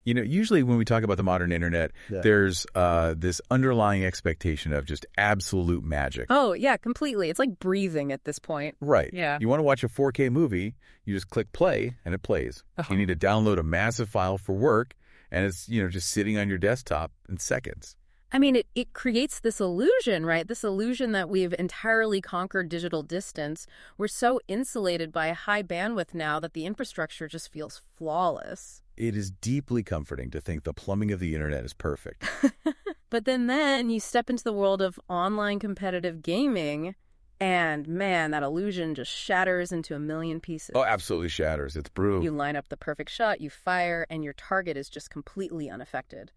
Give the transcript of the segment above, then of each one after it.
Usually when we talk about the modern internet, there's this underlying expectation of just absolute magic. Oh, yeah, completely. It's like breathing at this point. Right. Yeah. You want to watch a 4K movie, you just click play and it plays. You need to download a massive file for work and it's, just sitting on your desktop in seconds. I mean, it creates this illusion, right? This illusion that we've entirely conquered digital distance. We're so insulated by a high bandwidth now that the infrastructure just feels flawless. It is deeply comforting to think the plumbing of the internet is perfect. But then you step into the world of online competitive gaming, and man, that illusion just shatters into a million pieces. Oh, absolutely shatters. It's brutal. You line up the perfect shot, you fire, and your target is just completely unaffected.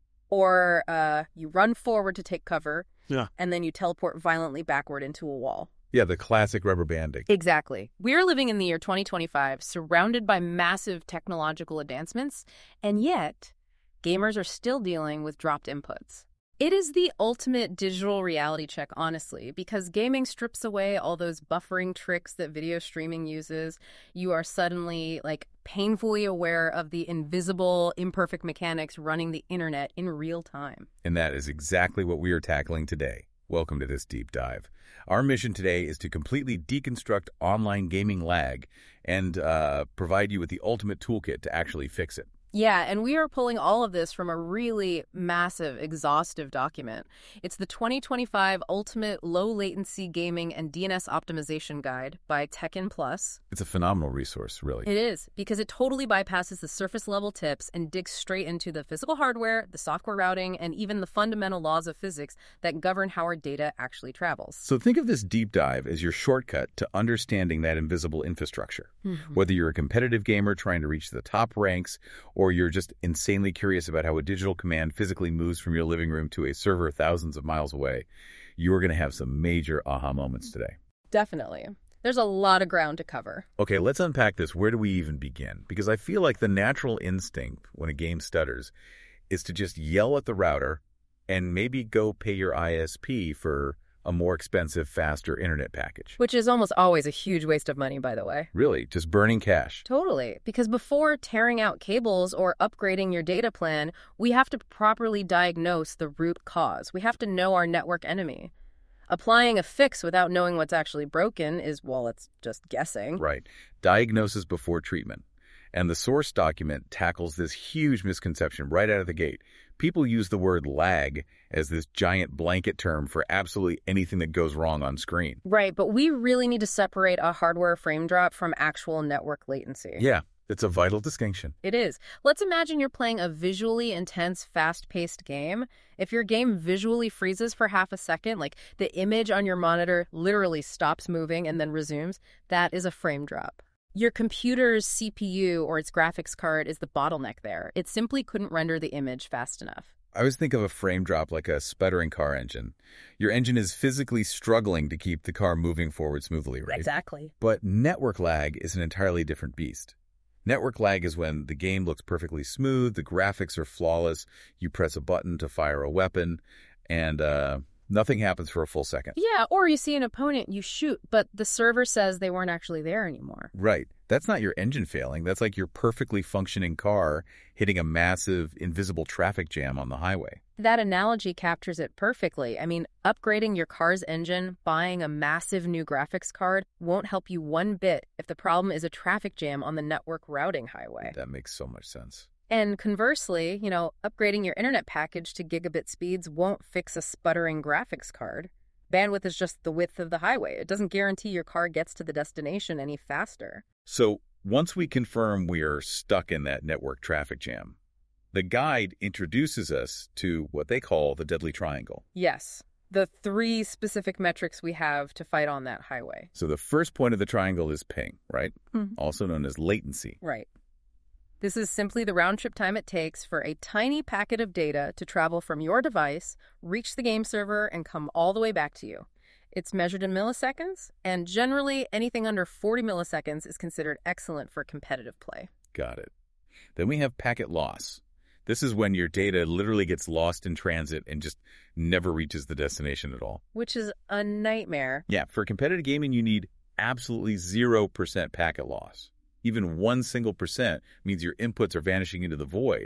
Or you run forward to take cover, and then you teleport violently backward into a wall. Yeah, the classic rubber banding. Exactly. We're living in the year 2025, surrounded by massive technological advancements, and yet gamers are still dealing with dropped inputs. It is the ultimate digital reality check, honestly, because gaming strips away all those buffering tricks that video streaming uses. You are suddenly, painfully aware of the invisible, imperfect mechanics running the internet in real time. And that is exactly what we are tackling today. Welcome to this deep dive. Our mission today is to completely deconstruct online gaming lag and provide you with the ultimate toolkit to actually fix it. Yeah, and we are pulling all of this from a really massive, exhaustive document. It's the 2025 Ultimate Low Latency Gaming and DNS Optimization Guide by Tekken Plus. It's a phenomenal resource, really. It is, because it totally bypasses the surface-level tips and digs straight into the physical hardware, the software routing, and even the fundamental laws of physics that govern how our data actually travels. So think of this deep dive as your shortcut to understanding that invisible infrastructure. Whether you're a competitive gamer trying to reach the top ranks, or you're just insanely curious about how a digital command physically moves from your living room to a server thousands of miles away, you're going to have some major aha moments today. Definitely. There's a lot of ground to cover. Okay, let's unpack this. Where do we even begin? Because I feel like the natural instinct when a game stutters is to just yell at the router and maybe go pay your ISP for a more expensive, faster internet package. Which is almost always a huge waste of money, by the way. Really, just burning cash. Totally. Because before tearing out cables or upgrading your data plan, we have to properly diagnose the root cause. We have to know our network enemy. Applying a fix without knowing what's actually broken is, well, it's just guessing. Right. Diagnosis before treatment. And the source document tackles this huge misconception right out of the gate. People use the word lag as this giant blanket term for absolutely anything that goes wrong on screen. Right, but we really need to separate a hardware frame drop from actual network latency. Yeah, it's a vital distinction. It is. Let's imagine you're playing a visually intense, fast-paced game. If your game visually freezes for half a second, like the image on your monitor literally stops moving and then resumes, that is a frame drop. Your computer's CPU or its graphics card is the bottleneck there. It simply couldn't render the image fast enough. I always think of a frame drop like a sputtering car engine. Your engine is physically struggling to keep the car moving forward smoothly, right? Exactly. But network lag is an entirely different beast. Network lag is when the game looks perfectly smooth, the graphics are flawless, you press a button to fire a weapon, and nothing happens for a full second. Yeah, or you see an opponent, you shoot, but the server says they weren't actually there anymore. Right. That's not your engine failing. That's like your perfectly functioning car hitting a massive, invisible traffic jam on the highway. That analogy captures it perfectly. I mean, upgrading your car's engine, buying a massive new graphics card won't help you one bit if the problem is a traffic jam on the network routing highway. That makes so much sense. And conversely, upgrading your internet package to gigabit speeds won't fix a sputtering graphics card. Bandwidth is just the width of the highway. It doesn't guarantee your car gets to the destination any faster. So once we confirm we are stuck in that network traffic jam, the guide introduces us to what they call the deadly triangle. Yes, the 3 specific metrics we have to fight on that highway. So the first point of the triangle is ping, right? Also known as latency. Right. This is simply the round-trip time it takes for a tiny packet of data to travel from your device, reach the game server, and come all the way back to you. It's measured in milliseconds, and generally anything under 40 milliseconds is considered excellent for competitive play. Got it. Then we have packet loss. This is when your data literally gets lost in transit and just never reaches the destination at all. Which is a nightmare. Yeah, for competitive gaming, you need absolutely 0% packet loss. Even 1 single % means your inputs are vanishing into the void,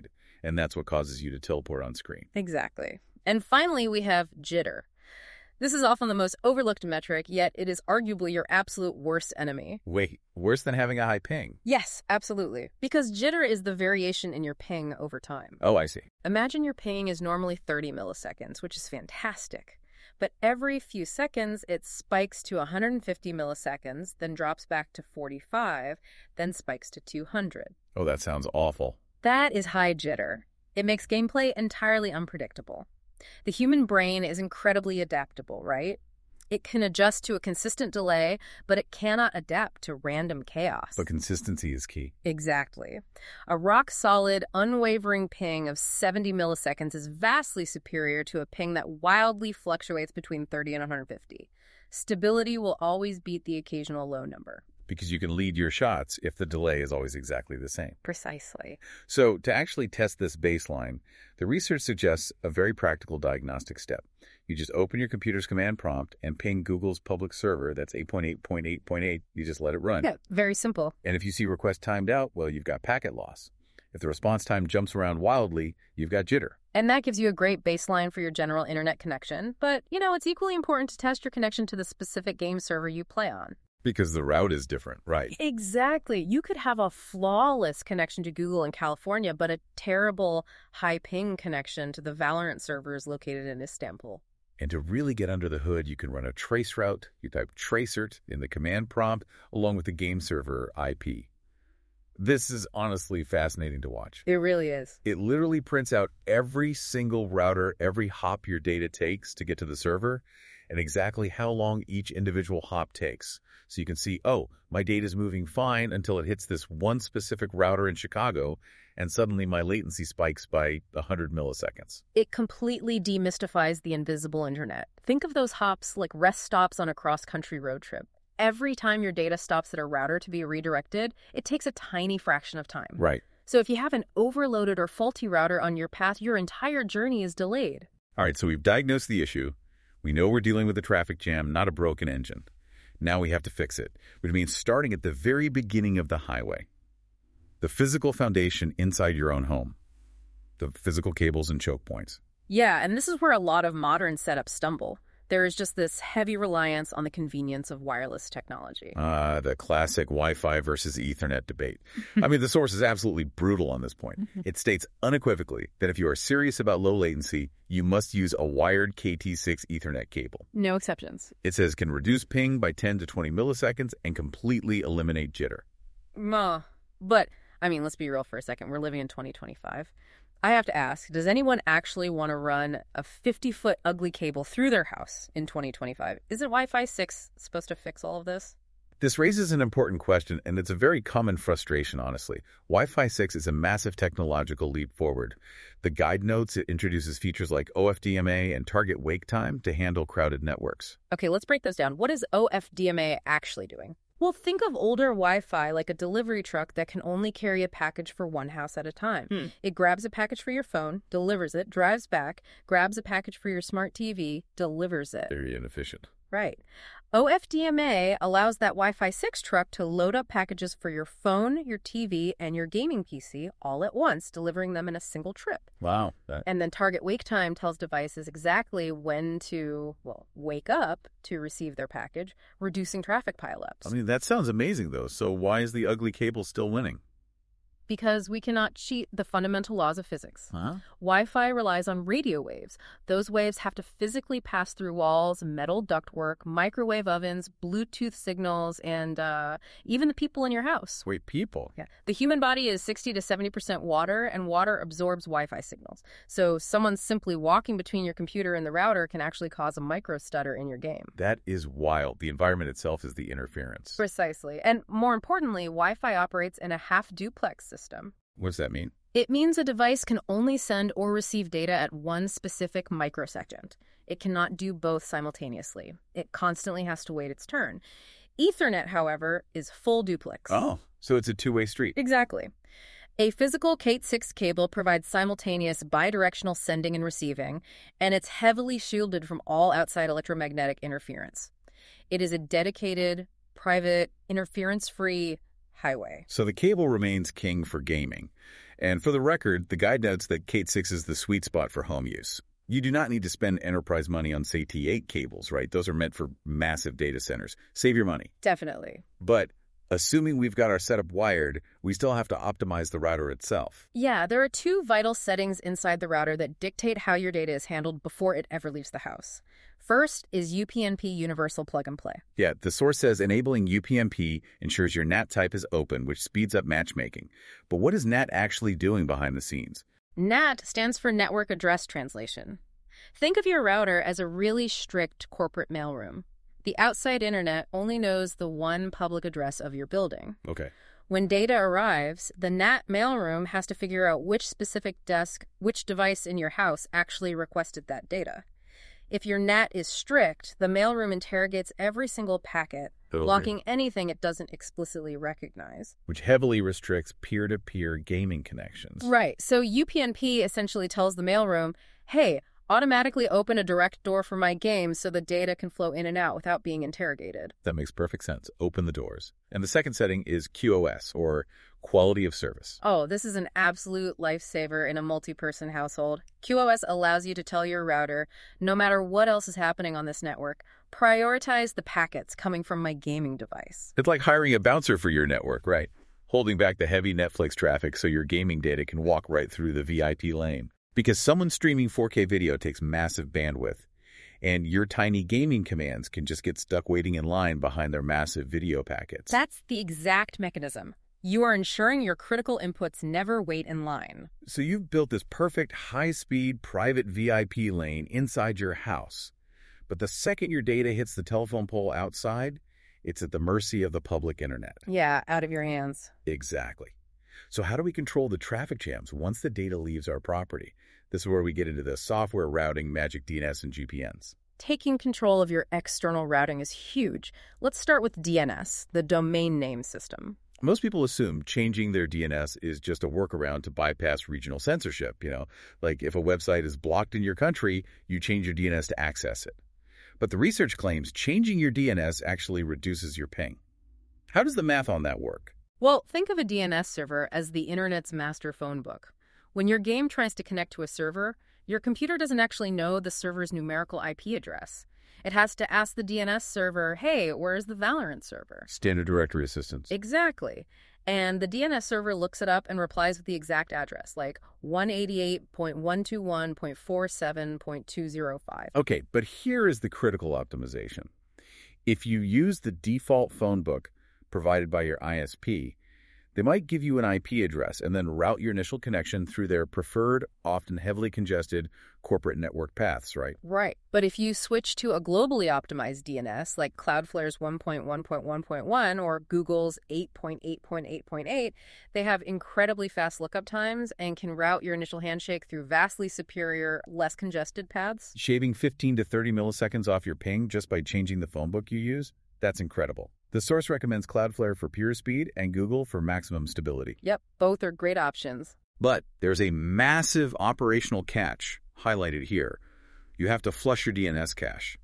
and that's what causes you to teleport on screen. Exactly. And finally, we have jitter. This is often the most overlooked metric, yet it is arguably your absolute worst enemy. Wait, worse than having a high ping? Yes, absolutely. Because jitter is the variation in your ping over time. Oh, I see. Imagine your ping is normally 30 milliseconds, which is fantastic. But every few seconds, it spikes to 150 milliseconds, then drops back to 45, then spikes to 200. Oh, that sounds awful. That is high jitter. It makes gameplay entirely unpredictable. The human brain is incredibly adaptable, right? It can adjust to a consistent delay, but it cannot adapt to random chaos. But consistency is key. Exactly. A rock-solid, unwavering ping of 70 milliseconds is vastly superior to a ping that wildly fluctuates between 30 and 150. Stability will always beat the occasional low number. Because you can lead your shots if the delay is always exactly the same. Precisely. So to actually test this baseline, the research suggests a very practical diagnostic step. You just open your computer's command prompt and ping Google's public server, that's 8.8.8.8, you just let it run. Yeah, very simple. And if you see request timed out, well, you've got packet loss. If the response time jumps around wildly, you've got jitter. And that gives you a great baseline for your general internet connection. But, it's equally important to test your connection to the specific game server you play on. Because the route is different, right? Exactly. You could have a flawless connection to Google in California, but a terrible high ping connection to the Valorant servers located in Istanbul. And to really get under the hood, you can run a trace route. You type tracert in the command prompt along with the game server IP. This is honestly fascinating to watch. It really is. It literally prints out every single router, every hop your data takes to get to the server, and exactly how long each individual hop takes. So you can see, oh, my data is moving fine until it hits this one specific router in Chicago, and suddenly my latency spikes by 100 milliseconds. It completely demystifies the invisible internet. Think of those hops like rest stops on a cross-country road trip. Every time your data stops at a router to be redirected, it takes a tiny fraction of time. Right. So if you have an overloaded or faulty router on your path, your entire journey is delayed. All right, so we've diagnosed the issue. We know we're dealing with a traffic jam, not a broken engine. Now we have to fix it, which means starting at the very beginning of the highway. The physical foundation inside your own home. The physical cables and choke points. Yeah, and this is where a lot of modern setups stumble. There is just this heavy reliance on the convenience of wireless technology. The classic Wi-Fi versus Ethernet debate. I mean, the source is absolutely brutal on this point. It states unequivocally that if you are serious about low latency, you must use a wired KT6 Ethernet cable. No exceptions. It says can reduce ping by 10 to 20 milliseconds and completely eliminate jitter. But, let's be real for a second. We're living in 2025. I have to ask, does anyone actually want to run a 50-foot ugly cable through their house in 2025? Isn't Wi-Fi 6 supposed to fix all of this? This raises an important question, and it's a very common frustration, honestly. Wi-Fi 6 is a massive technological leap forward. The guide notes, it introduces features like OFDMA and target wake time to handle crowded networks. Okay, let's break those down. What is OFDMA actually doing? Well, think of older Wi-Fi like a delivery truck that can only carry a package for one house at a time. It grabs a package for your phone, delivers it, drives back, grabs a package for your smart TV, delivers it. Very inefficient. Right. OFDMA allows that Wi-Fi 6 truck to load up packages for your phone, your TV, and your gaming PC all at once, delivering them in a single trip. Wow. And then target wake time tells devices exactly when to, wake up to receive their package, reducing traffic pileups. I mean, that sounds amazing, though. So why is the ugly cable still winning? Because we cannot cheat the fundamental laws of physics. Huh? Wi-Fi relies on radio waves. Those waves have to physically pass through walls, metal ductwork, microwave ovens, Bluetooth signals, and even the people in your house. Wait, people? Yeah. The human body is 60 to 70% water, and water absorbs Wi-Fi signals. So someone simply walking between your computer and the router can actually cause a micro stutter in your game. That is wild. The environment itself is the interference. Precisely. And more importantly, Wi-Fi operates in a half-duplex system. What does that mean? It means a device can only send or receive data at one specific microsecond. It cannot do both simultaneously. It constantly has to wait its turn. Ethernet, however, is full duplex. Oh, so it's a two-way street. Exactly. A physical Cat6 cable provides simultaneous bidirectional sending and receiving, and it's heavily shielded from all outside electromagnetic interference. It is a dedicated, private, interference-free highway. So the cable remains king for gaming. And for the record, the guide notes that Cat 6 is the sweet spot for home use. You do not need to spend enterprise money on, say, T8 cables, right? Those are meant for massive data centers. Save your money. Definitely. But assuming we've got our setup wired, we still have to optimize the router itself. Yeah, there are two vital settings inside the router that dictate how your data is handled before it ever leaves the house. First is UPnP Universal Plug and Play. Yeah, the source says enabling UPnP ensures your NAT type is open, which speeds up matchmaking. But what is NAT actually doing behind the scenes? NAT stands for Network Address Translation. Think of your router as a really strict corporate mailroom. The outside internet only knows the one public address of your building. Okay. When data arrives, the NAT mailroom has to figure out which specific which device in your house actually requested that data. If your NAT is strict, the mailroom interrogates every single packet, blocking anything it doesn't explicitly recognize. Which heavily restricts peer-to-peer gaming connections. Right. So UPnP essentially tells the mailroom, hey, automatically open a direct door for my game so the data can flow in and out without being interrogated. That makes perfect sense. Open the doors. And the second setting is QoS, or quality of service. Oh, this is an absolute lifesaver in a multi-person household. QoS allows you to tell your router, no matter what else is happening on this network, prioritize the packets coming from my gaming device. It's like hiring a bouncer for your network, right? Holding back the heavy Netflix traffic so your gaming data can walk right through the VIP lane. Because someone streaming 4K video takes massive bandwidth, and your tiny gaming commands can just get stuck waiting in line behind their massive video packets. That's the exact mechanism. You are ensuring your critical inputs never wait in line. So you've built this perfect high-speed private VIP lane inside your house. But the second your data hits the telephone pole outside, it's at the mercy of the public internet. Yeah, out of your hands. Exactly. So how do we control the traffic jams once the data leaves our property? This is where we get into the software routing, magic DNS, and GPNs. Taking control of your external routing is huge. Let's start with DNS, the domain name system. Most people assume changing their DNS is just a workaround to bypass regional censorship. Like if a website is blocked in your country, you change your DNS to access it. But the research claims changing your DNS actually reduces your ping. How does the math on that work? Well, think of a DNS server as the internet's master phone book. When your game tries to connect to a server, your computer doesn't actually know the server's numerical IP address. It has to ask the DNS server, hey, where's the Valorant server? Standard directory assistance. Exactly. And the DNS server looks it up and replies with the exact address, like 188.121.47.205. Okay, but here is the critical optimization. If you use the default phone book provided by your ISP, they might give you an IP address and then route your initial connection through their preferred, often heavily congested corporate network paths, right? Right. But if you switch to a globally optimized DNS, like Cloudflare's 1.1.1.1 or Google's 8.8.8.8, they have incredibly fast lookup times and can route your initial handshake through vastly superior, less congested paths. Shaving 15 to 30 milliseconds off your ping just by changing the phone book you use? That's incredible. The source recommends Cloudflare for pure speed and Google for maximum stability. Yep, both are great options. But there's a massive operational catch highlighted here. You have to flush your DNS cache.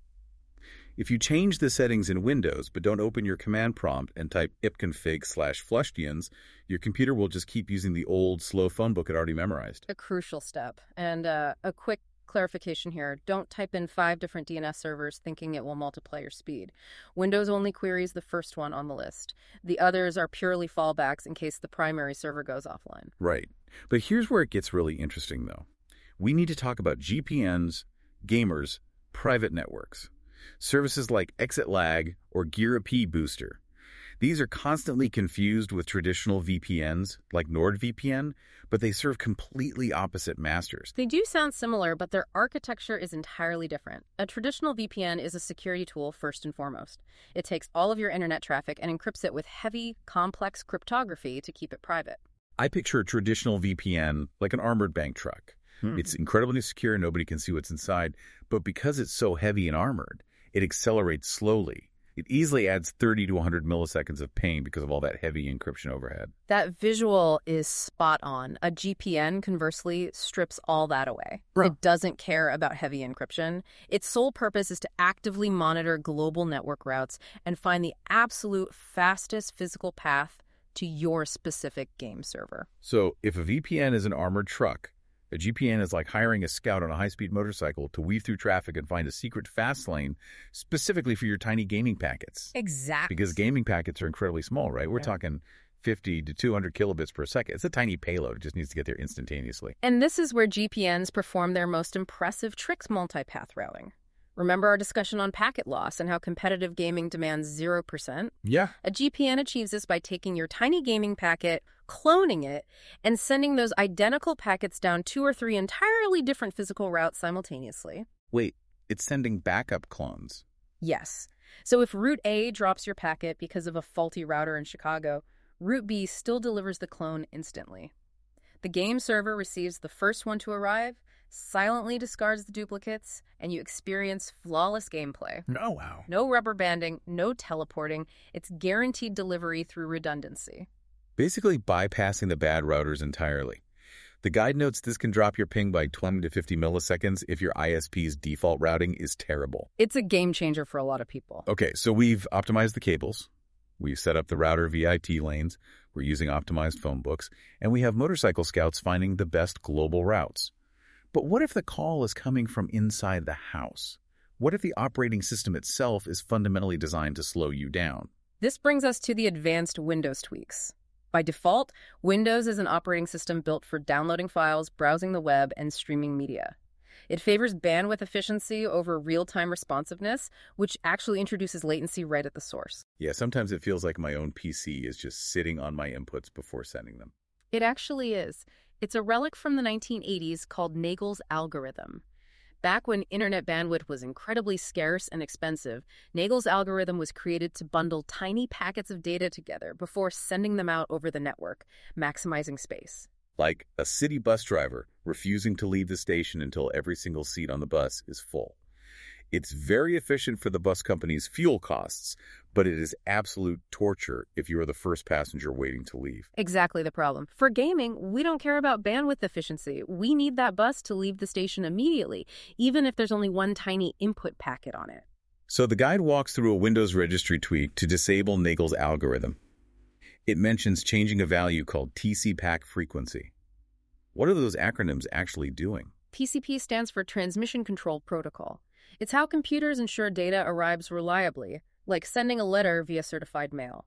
If you change the settings in Windows but don't open your command prompt and type ipconfig/flushdns, your computer will just keep using the old, slow phone book it already memorized. A crucial step. And a quick clarification here. Don't type in 5 different DNS servers thinking it will multiply your speed. Windows only queries the first one on the list. The others are purely fallbacks in case the primary server goes offline. Right. But here's where it gets really interesting, though. We need to talk about GPNs, gamers, private networks, services like ExitLag or GearUP Booster. These are constantly confused with traditional VPNs like NordVPN, but they serve completely opposite masters. They do sound similar, but their architecture is entirely different. A traditional VPN is a security tool first and foremost. It takes all of your internet traffic and encrypts it with heavy, complex cryptography to keep it private. I picture a traditional VPN like an armored bank truck. It's incredibly secure, nobody can see what's inside, but because it's so heavy and armored, it accelerates slowly. It easily adds 30 to 100 milliseconds of ping because of all that heavy encryption overhead. That visual is spot on. A GPN, conversely, strips all that away. It doesn't care about heavy encryption. Its sole purpose is to actively monitor global network routes and find the absolute fastest physical path to your specific game server. So if a VPN is an armored truck, a GPN is like hiring a scout on a high-speed motorcycle to weave through traffic and find a secret fast lane specifically for your tiny gaming packets. Exactly. Because gaming packets are incredibly small, right? We're talking 50 to 200 kilobits per second. It's a tiny payload. It just needs to get there instantaneously. And this is where GPNs perform their most impressive tricks multipath routing. Remember our discussion on packet loss and how competitive gaming demands 0%? Yeah. A GPN achieves this by taking your tiny gaming packet, cloning it, and sending those identical packets down 2 or 3 entirely different physical routes simultaneously. Wait, it's sending backup clones. Yes. So if Route A drops your packet because of a faulty router in Chicago, Route B still delivers the clone instantly. The game server receives the first one to arrive, silently discards the duplicates, and you experience flawless gameplay. Oh, wow. No rubber banding, no teleporting. It's guaranteed delivery through redundancy. Basically bypassing the bad routers entirely. The guide notes this can drop your ping by 20 to 50 milliseconds if your ISP's default routing is terrible. It's a game changer for a lot of people. Okay, so we've optimized the cables. We've set up the router VIT lanes. We're using optimized phone books. And we have motorcycle scouts finding the best global routes. But what if the call is coming from inside the house? What if the operating system itself is fundamentally designed to slow you down? This brings us to the advanced Windows tweaks. By default, Windows is an operating system built for downloading files, browsing the web, and streaming media. It favors bandwidth efficiency over real-time responsiveness, which actually introduces latency right at the source. Yeah, sometimes it feels like my own PC is just sitting on my inputs before sending them. It actually is. It's a relic from the 1980s called Nagel's algorithm. Back when internet bandwidth was incredibly scarce and expensive, Nagel's algorithm was created to bundle tiny packets of data together before sending them out over the network, maximizing space. Like a city bus driver refusing to leave the station until every single seat on the bus is full. It's very efficient for the bus company's fuel costs, but it is absolute torture if you are the first passenger waiting to leave. Exactly the problem. For gaming, we don't care about bandwidth efficiency. We need that bus to leave the station immediately, even if there's only one tiny input packet on it. So the guide walks through a Windows registry tweak to disable Nagel's algorithm. It mentions changing a value called TCPAC frequency. What are those acronyms actually doing? TCP stands for Transmission Control Protocol. It's how computers ensure data arrives reliably, like sending a letter via certified mail.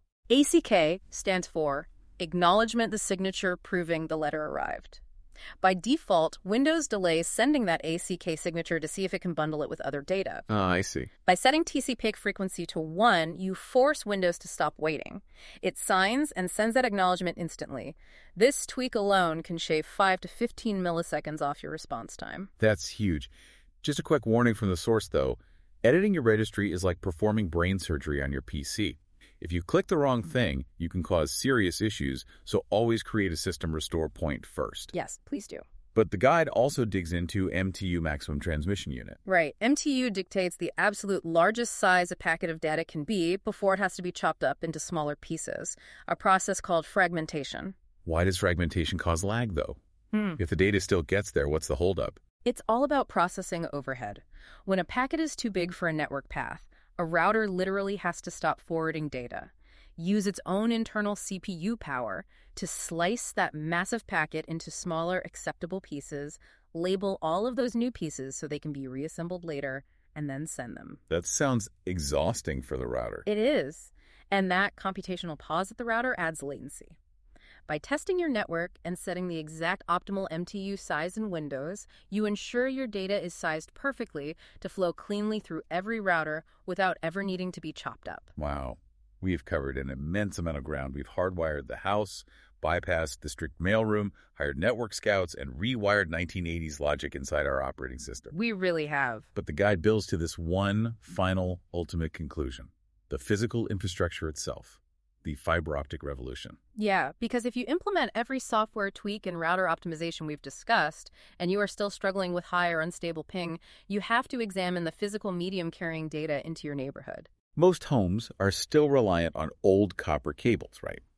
ACK stands for Acknowledgement the Signature Proving the Letter Arrived. By default, Windows delays sending that ACK signature to see if it can bundle it with other data. I see. By setting TCPAC frequency to 1, you force Windows to stop waiting. It signs and sends that acknowledgement instantly. This tweak alone can shave 5 to 15 milliseconds off your response time. That's huge. Just a quick warning from the source, though. Editing your registry is like performing brain surgery on your PC. If you click the wrong thing, you can cause serious issues, so always create a system restore point first. Yes, please do. But the guide also digs into MTU, maximum transmission unit. Right. MTU dictates the absolute largest size a packet of data can be before it has to be chopped up into smaller pieces, a process called fragmentation. Why does fragmentation cause lag, though? If the data still gets there, what's the holdup? It's all about processing overhead. When a packet is too big for a network path, a router literally has to stop forwarding data, use its own internal CPU power to slice that massive packet into smaller, acceptable pieces, label all of those new pieces so they can be reassembled later, and then send them. That sounds exhausting for the router. It is. And that computational pause at the router adds latency. By testing your network and setting the exact optimal MTU size in Windows, you ensure your data is sized perfectly to flow cleanly through every router without ever needing to be chopped up. Wow. We've covered an immense amount of ground. We've hardwired the house, bypassed the strict mailroom, hired network scouts, and rewired 1980s logic inside our operating system. We really have. But the guide builds to this one final, ultimate conclusion: the physical infrastructure itself. The fiber optic revolution. Yeah, because if you implement every software tweak and router optimization we've discussed, and you are still struggling with high or unstable ping, you have to examine the physical medium carrying data into your neighborhood. Most homes are still reliant on old copper cables, right?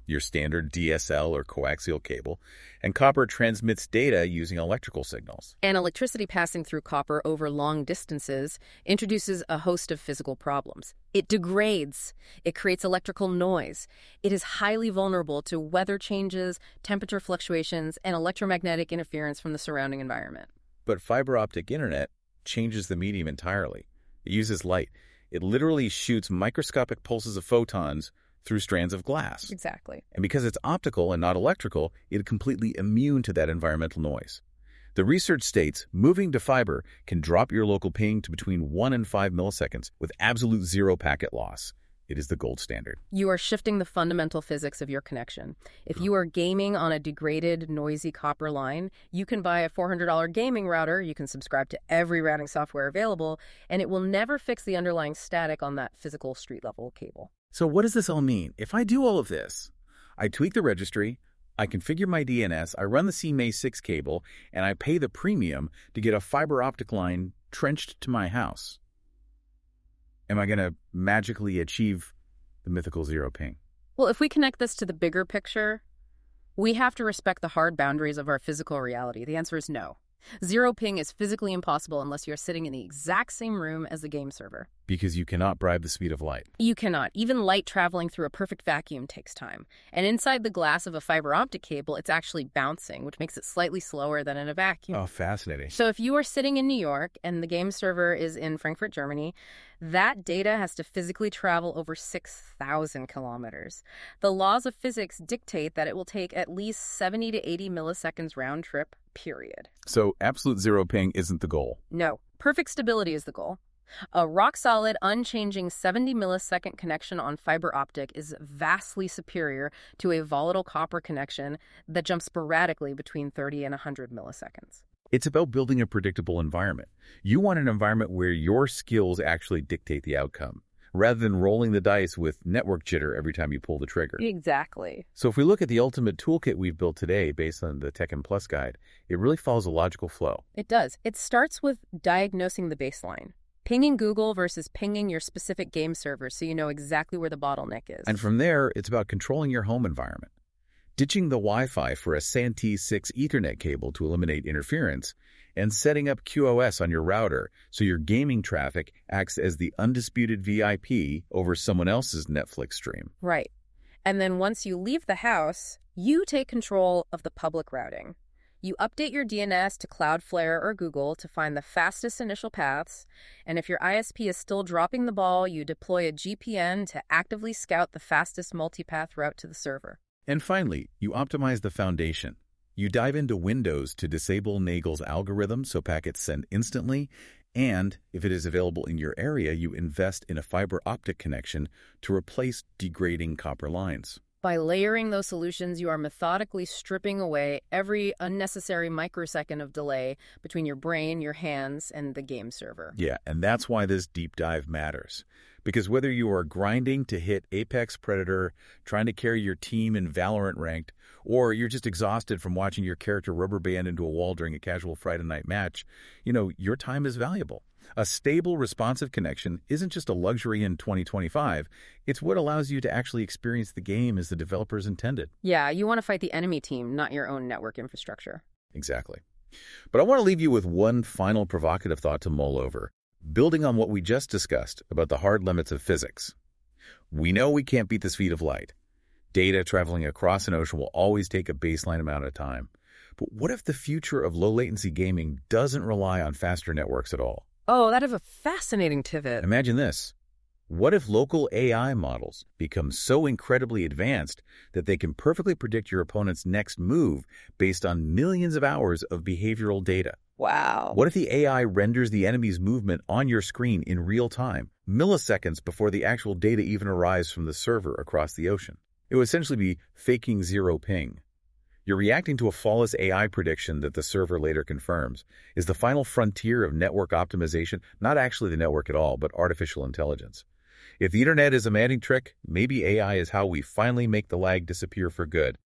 your standard DSL or coaxial cable, and copper transmits data using electrical signals. And electricity passing through copper over long distances introduces a host of physical problems. It degrades. It creates electrical noise. It is highly vulnerable to weather changes, temperature fluctuations, and electromagnetic interference from the surrounding environment. But fiber optic internet changes the medium entirely. It uses light. It literally shoots microscopic pulses of photons through strands of glass. Exactly. And because it's optical and not electrical, it's completely immune to that environmental noise. The research states moving to fiber can drop your local ping to between 1 and 5 milliseconds with absolute zero packet loss. It is the gold standard. You are shifting the fundamental physics of your connection. If you are gaming on a degraded, noisy copper line, you can buy a $400 gaming router, you can subscribe to every routing software available, and it will never fix the underlying static on that physical street-level cable. So what does this all mean? If I do all of this, I tweak the registry, I configure my DNS, I run the CMA6 cable, and I pay the premium to get a fiber optic line trenched to my house. Am I going to magically achieve the mythical zero ping? Well, if we connect this to the bigger picture, we have to respect the hard boundaries of our physical reality. The answer is no. Zero ping is physically impossible unless you're sitting in the exact same room as the game server. Because you cannot bribe the speed of light. You cannot. Even light traveling through a perfect vacuum takes time. And inside the glass of a fiber optic cable, it's actually bouncing, which makes it slightly slower than in a vacuum. Oh, fascinating. So if you are sitting in New York and the game server is in Frankfurt, Germany, that data has to physically travel over 6,000 kilometers. The laws of physics dictate that it will take at least 70 to 80 milliseconds round trip, period. So absolute zero ping isn't the goal? No. Perfect stability is the goal. A rock-solid, unchanging 70 millisecond connection on fiber optic is vastly superior to a volatile copper connection that jumps sporadically between 30 and 100 milliseconds. It's about building a predictable environment. You want an environment where your skills actually dictate the outcome, rather than rolling the dice with network jitter every time you pull the trigger. Exactly. So if we look at the ultimate toolkit we've built today based on the Tekken Plus guide, it really follows a logical flow. It does. It starts with diagnosing the baseline. Pinging Google versus pinging your specific game server so you know exactly where the bottleneck is. And from there, it's about controlling your home environment. Ditching the Wi-Fi for a SAN-T 6 Ethernet cable to eliminate interference, and setting up QoS on your router so your gaming traffic acts as the undisputed VIP over someone else's Netflix stream. Right. And then once you leave the house, you take control of the public routing. You update your DNS to Cloudflare or Google to find the fastest initial paths, and if your ISP is still dropping the ball, you deploy a GPN to actively scout the fastest multipath route to the server. And finally, you optimize the foundation. You dive into Windows to disable Nagel's algorithm so packets send instantly, and if it is available in your area, you invest in a fiber optic connection to replace degrading copper lines. By layering those solutions, you are methodically stripping away every unnecessary microsecond of delay between your brain, your hands, and the game server. Yeah, and that's why this deep dive matters. Because whether you are grinding to hit Apex Predator, trying to carry your team in Valorant ranked, or you're just exhausted from watching your character rubber band into a wall during a casual Friday night match, your time is valuable. A stable, responsive connection isn't just a luxury in 2025. It's what allows you to actually experience the game as the developers intended. Yeah, you want to fight the enemy team, not your own network infrastructure. Exactly. But I want to leave you with one final provocative thought to mull over, building on what we just discussed about the hard limits of physics. We know we can't beat the speed of light. Data traveling across an ocean will always take a baseline amount of time. But what if the future of low-latency gaming doesn't rely on faster networks at all? Oh, that is a fascinating pivot. Imagine this. What if local AI models become so incredibly advanced that they can perfectly predict your opponent's next move based on millions of hours of behavioral data? Wow. What if the AI renders the enemy's movement on your screen in real time, milliseconds before the actual data even arrives from the server across the ocean? It would essentially be faking zero ping. You're reacting to a flawless AI prediction that the server later confirms is the final frontier of network optimization, not actually the network at all, but artificial intelligence. If the internet is a magic trick, maybe AI is how we finally make the lag disappear for good.